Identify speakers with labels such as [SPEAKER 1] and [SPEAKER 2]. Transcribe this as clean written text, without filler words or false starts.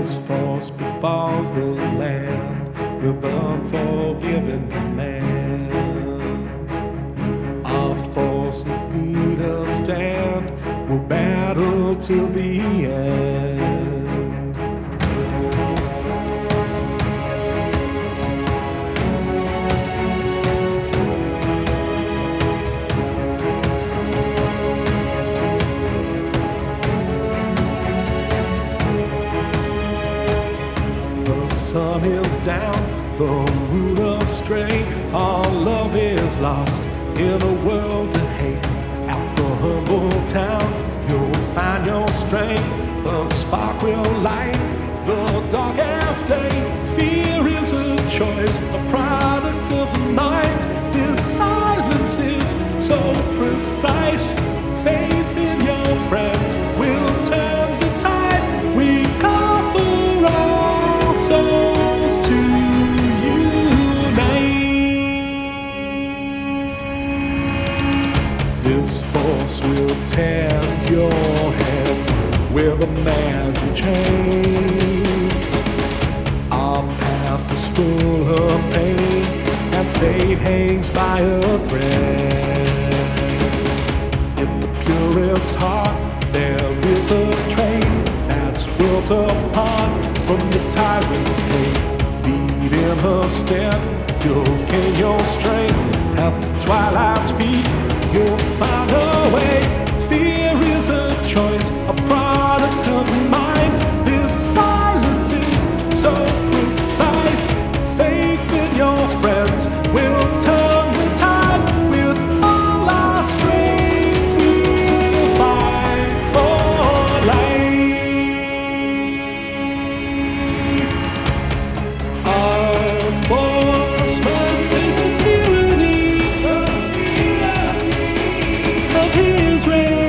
[SPEAKER 1] This force befalls the land with unforgiving demands. Our forces need a stand, we'll battle till the end. The sun is down, the moon astray. Our love is lost in a world to hate. At the humble town, you'll find your strength. A spark will light the darkest day. Fear is a choice, a product of minds. This silence is so precise. Faith in your friends will turn the tide. We call for all souls to unite. This force will test your head with a magic chains. Our path is full of pain, and fate hangs by a thread. In the purest heart, there is a train that's built apart from the tyrant's hate. Lead in her step, you'll gain your strength. At the twilight's peak, you'll find a way. Fear is a choice, a product of minds. This silence is so precise. Faith in your friends will turn the tide. With all our strength, we'll fight for life. Our force must face the tyranny of his reign.